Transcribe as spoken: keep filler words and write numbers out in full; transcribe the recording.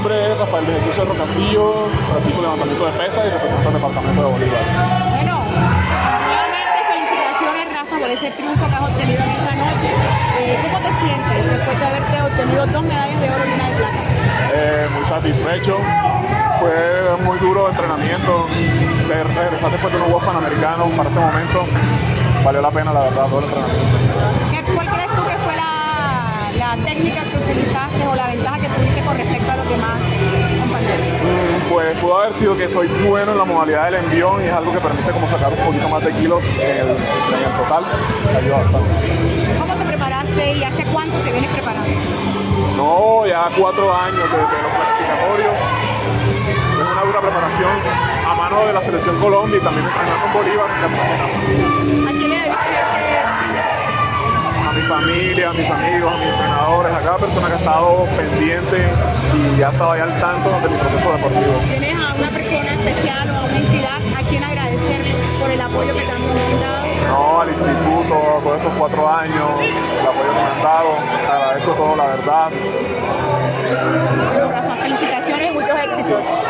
nombre es Rafael de Jesús Cerro Castillo, practico levantamiento de pesas y represento al departamento de Bolívar. Bueno, nuevamente felicitaciones, Rafa, por ese triunfo que has obtenido en esta noche. Eh, ¿Cómo te sientes después de haberte obtenido dos medallas de oro y una de plata? Eh, muy satisfecho. Fue muy duro el entrenamiento. De regresar después de unos Juegos Panamericanos para este momento valió la pena, la verdad, todo el entrenamiento. ¿Cuál crees tú que fue la, la técnica que utilizaste o la ventaja que tuviste con respecto a los demás compañeros? Mm, pues pudo haber sido que soy bueno en la modalidad del envión y es algo que permite como sacar un poquito más de kilos en el, en el total. Me ayuda bastante. ¿Cómo te preparaste y hace cuánto te vienes preparando? No, ya cuatro años desde los clasificatorios. Es una dura preparación a mano de la Selección Colombia y también entrenar con Bolívar en Cartagena. ¿A quién le dedicas este? A mi familia, a mis amigos, a mis entrenadores, a cada persona que ha estado pendiente y ha estado ahí al tanto de mi proceso deportivo. ¿Tienes a una persona especial o a una entidad a quien agradecerle por el apoyo que te han brindado? No, al instituto, todos estos cuatro años, el apoyo que me han dado, agradezco todo, la verdad. Bueno, Rafa, felicitaciones y muchos éxitos.